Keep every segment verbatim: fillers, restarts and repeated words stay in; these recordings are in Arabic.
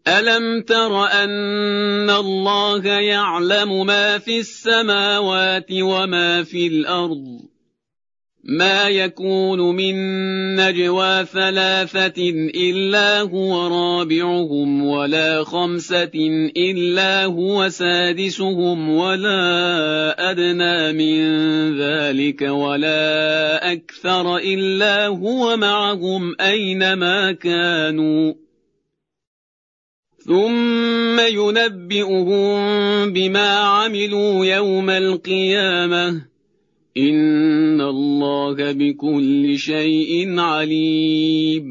ألم تر أن الله يعلم ما في السماوات وما في الأرض ما يكون من نجوى ثلاثة إلا هو رابعهم ولا خمسة إلا هو سادسهم ولا أدنى من ذلك ولا أكثر إلا هو معهم أينما كانوا ثم ينبئهم بما عملوا يوم القيامة إن الله بكل شيء عليم.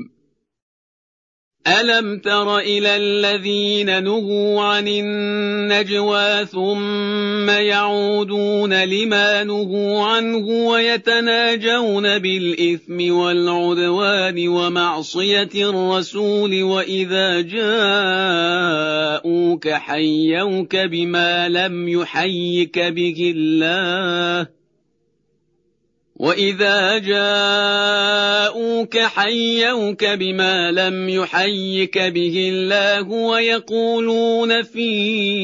ألم تر إلى الذين نهوا عن النجوى ثم يعودون لما نهوا عنه ويتناجون بالإثم والعدوان ومعصية الرسول وإذا جاءوك حيوك بما لم يحيك به الله وإذا جاءوك حيوك بما لم يحيك به الله ويقولون في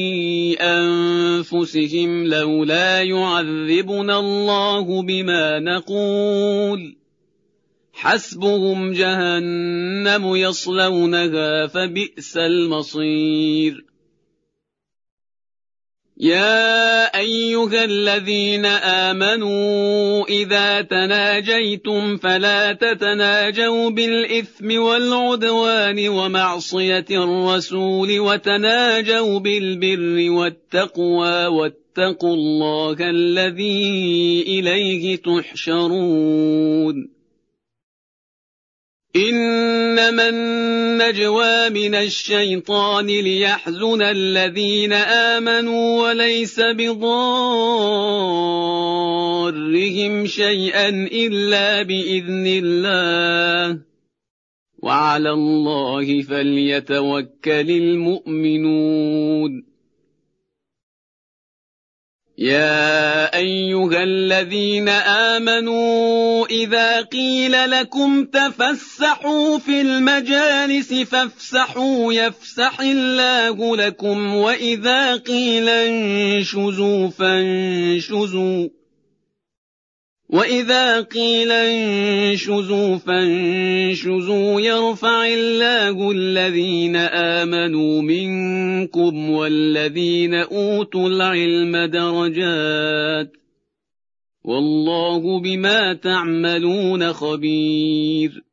أنفسهم لولا يعذبنا الله بما نقول حسبهم جهنم يصلونها فبئس المصير. يا أيها الذين آمنوا إذا تناجيتم فلا تتناجوا بالإثم والعدوان ومعصية الرسول وتناجوا بالبر والتقوى واتقوا الله الذي إليه تحشرون. إنما النجوى من الشيطان ليحزن الذين آمنوا وليس بضارهم شيئا إلا بإذن الله وعلى الله فليتوكل المؤمنون. يا أيها الذين آمنوا إذا قيل لكم تفسحوا في المجالس فافسحوا يفسح الله لكم وإذا قيل انشزوا فانشزوا وإذا قيل انشزوا فانشزوا يرفع الله الذين آمنوا منكم والذين أوتوا العلم درجات والله بما تعملون خبير.